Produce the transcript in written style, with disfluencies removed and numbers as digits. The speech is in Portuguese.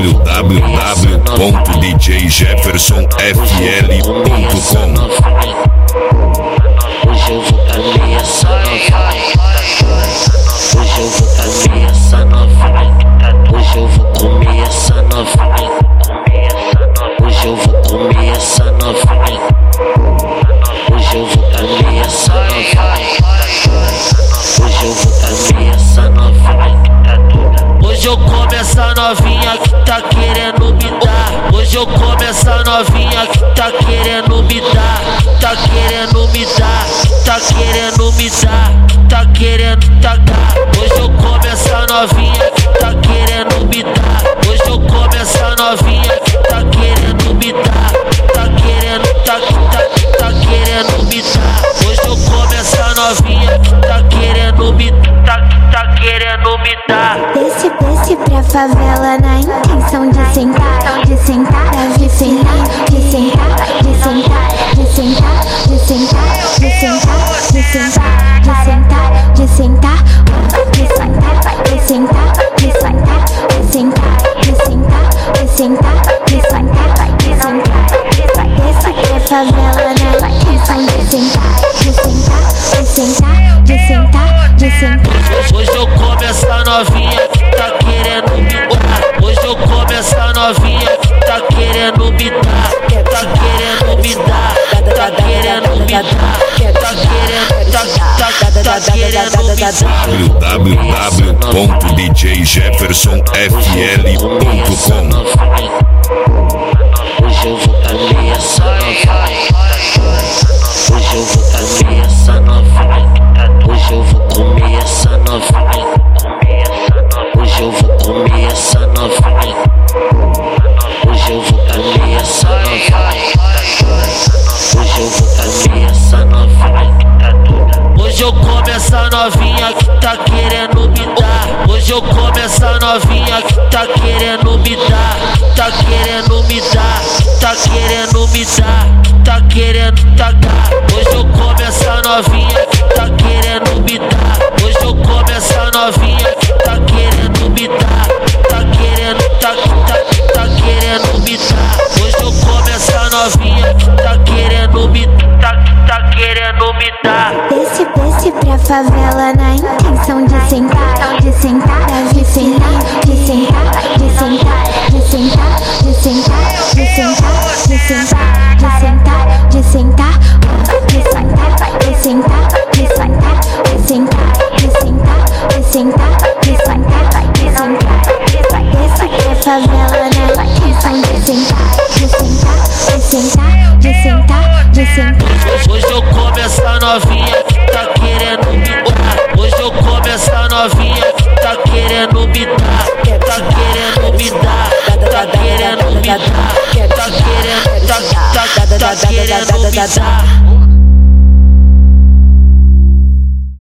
www.djjeffersonfl.com. Hoje eu vou comer essa novinha. Hoje eu vou comer essa novinha. Hoje eu vou comer essa novinha. Hoje eu vou comer essa novinha. Hoje eu vou comer essa novinha. Hoje eu vou comer essa novinha. Hoje eu como essa novinha que tá querendo me dar. Hoje eu como essa novinha que tá querendo me dar. Que tá querendo me dar. Que tá querendo me dar. Que tá querendo tacar. Hoje eu como essa novinha que tá querendo me dar. Hoje eu como essa novinha que tá querendo me dar. Tá querendo tá querendo me dar. Hoje eu como essa novinha que tá querendo me dar. Tá querendo me dar. Desce pra favela na intenção de sentar, de sentar, de sentar, de sentar, de sentar, de sentar, de sentar, de sentar, de sentar, de sentar, de sentar, de sentar, de sentar, de sentar, de sentar, de sentar, de sentar, de sentar, de sentar. Desce pra favela na intenção de sentar, de sentar, de sentar, de sentar, de sentar. Hoje eu como essa novinha que tá querendo me dar. Hoje eu como essa novinha que tá querendo me dar. Tá querendo me dar. Tá querendo me dar. Tá querendo me dar. www.djjeffersonfl.com. Hoje eu vou comer essa novinha. Hoje eu vou comer essa novinha. Hoje eu vou comer essa novinha. Hoje eu vou comer essa novinha. Hoje eu vou comer essa novinha. Hoje eu vou comer essa novinha. Hoje eu como essa novinha que tá querendo me dar. Hoje eu como essa novinha que tá querendo me dar. Tá querendo me dar. Tá querendo me dar. Tá querendo tacar. Hoje eu como essa novinha que tá querendo me dar. Hoje eu como essa novinha que tá querendo me dar. Tá querendo tá querendo me dar. Hoje eu como essa novinha que tá querendo me dar. Tá querendo me dar. Desce pra favela na intenção de sentar, de sentar, de sentar, de sentar, de sentar, de sentar, de sentar, de sentar, de sentar, de sentar, de sentar, de sentar, de sentar, de sentar, de sentar, de sentar, de sentar, de sentar, de sentar. Desce pra favela na intenção de sentar, de sentar, de sentar, de sentar, de sentar. Hoje eu como essa novinha que tá querendo me dar. Hoje eu como essa novinha que tá querendo me dar. Tá querendo me dar. Tá querendo me dar. Tá querendo me dar.